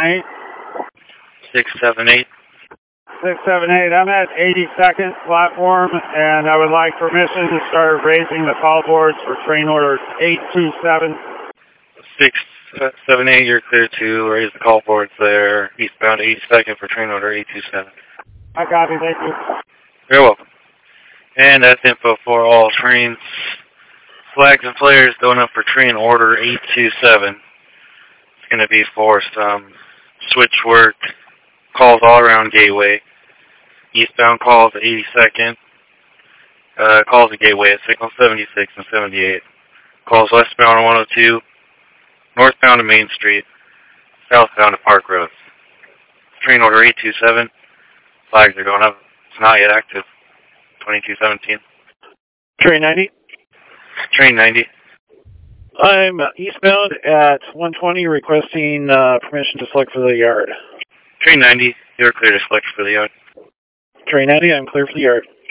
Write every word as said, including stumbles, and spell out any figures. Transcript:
eight. six seven eight. six seven eight. I'm at eighty-second platform, and I would like permission to start raising the call boards for train order eight two seven. six seven eight, you're clear to raise the call boards there, eastbound eighty-second for train order eight two seven. I copy, thank you. You're welcome. And that's info for all trains. Flags and flares going up for train order eight two seven. It's going to be for some switch work, calls all around Gateway. Eastbound calls at eighty-second. Uh, calls at Gateway at signal seventy-six and seventy-eight. Calls westbound on one oh two. Northbound to Main Street. Southbound to Park Road. Train order eight two seven. Flags are going up. It's not yet active. twenty-two seventeen. Train ninety. Train ninety. I'm eastbound at one twenty requesting uh, permission to select for the yard. Train ninety, you're clear to select for the yard. Train ninety, I'm clear for the yard.